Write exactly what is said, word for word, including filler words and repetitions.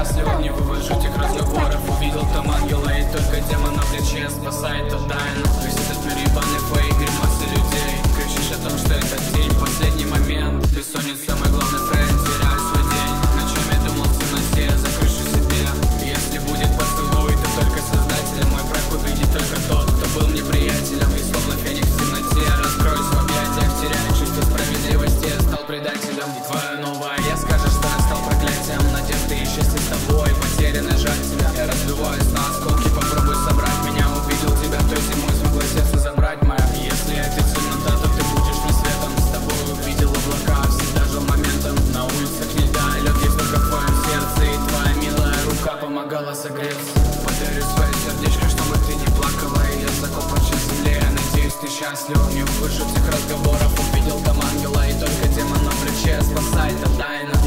счастлив, не вывожу тех разговоров. Увидел там ангела и только демон на плече спасает от тайна. Весь этот мир ебаный фейк, гримасы людей. Кричишь о том, что этот день последний момент. Бессонница, самый главный френд, теряю свой день. Ночами думал в темноте, закрышу себе. Если будет поцелуй, то только создатель. Мой брак увидит только тот, кто был мне приятелем. И словно феникс в темноте раскроюсь в объятиях. Теряю чувство справедливости, я стал предателем. И твоя новая я скажешь, что я стал проклятием. Надежды и счастье с тобой, потеряно, жаль тебя. Я разбиваюсь на осколки, попробуй собрать меня. Увидел тебя той зимой, смогла сердце забрать мое. Если это темнота, то ты будешь мне светом. С тобой увидел облака, всегда жил моментом. На улицах не льда, лед есть только в твоем сердце. И твоя милая рука помогала согреться. Подарю свое сердечко, чтобы ты не плакала. И я закопан в земле, я надеюсь, ты счастлив. Не услышу всех разговоров, увидел там ангела. И только демон на плече спасает от тайны.